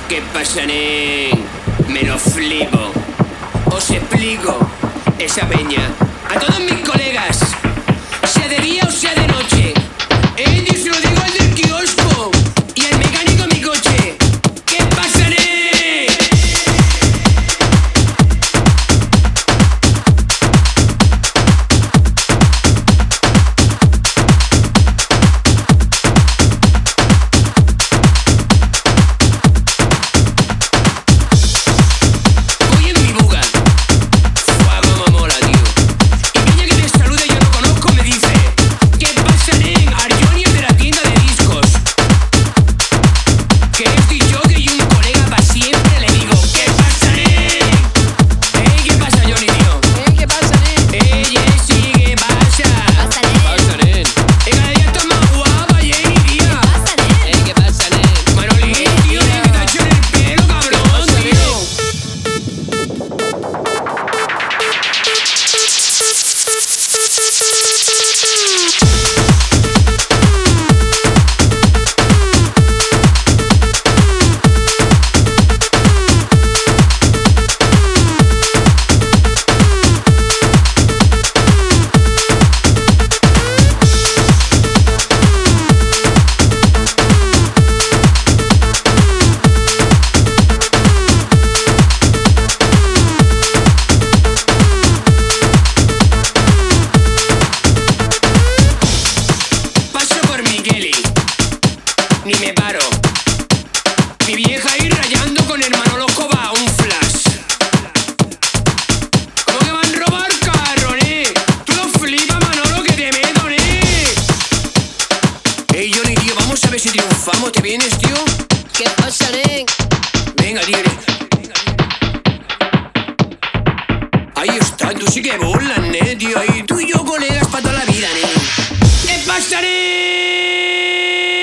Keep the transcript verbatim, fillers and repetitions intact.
¿Qué pasa, nen? Me lo flipo. Os explico. Esa peña. A todos mis colegas, sea de día o sea de noche. Eh, yo se lo digo al del kiosco y al mecánico de mi coche. ¿Qué pasa, nen? Ni me paro. Mi vieja ahí rayando con el Manolo Escobar, un flash. ¿Cómo que van a robar carro, eh? Tú lo flipas, Manolo, que te meto, eh. Ey, Johnny, tío, vamos a ver si triunfamos. ¿Te vienes, tío? ¿Qué pasa, nen? Venga, tigre. Ahí está, tú sí que burlas, eh, tío. Ahí tú y yo, colegas, para toda la vida, eh. ¿Qué pasa, nen?